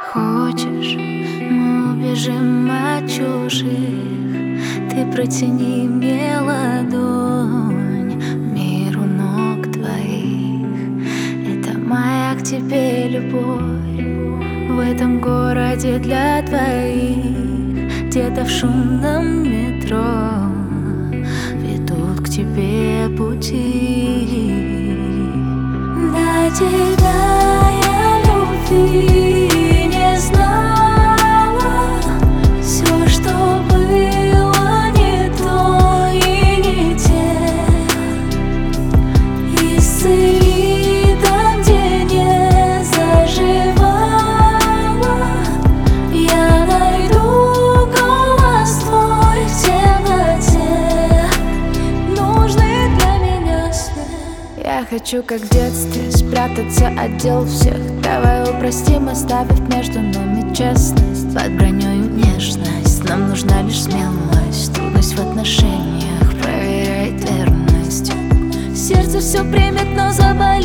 Хочешь, мы убежим от чужих? Ты протяни мне ладонь, мир у ног твоих. Это моя к тебе любовь, в этом городе для двоих. Где-то в шумном метро ведут к тебе пути. До тебя я любви не знала, все, что было не то и не те. Исцели там, где не заживала, я найду голос твой в темноте, нужный для меня свет. Я хочу, как в детстве, спрятаться от дел всех. Давай упростим, оставив между нами честность. Под бронёю нежность, нам нужна лишь смелость. Трудность в отношениях проверяет верность. Сердце все примет, но забоится.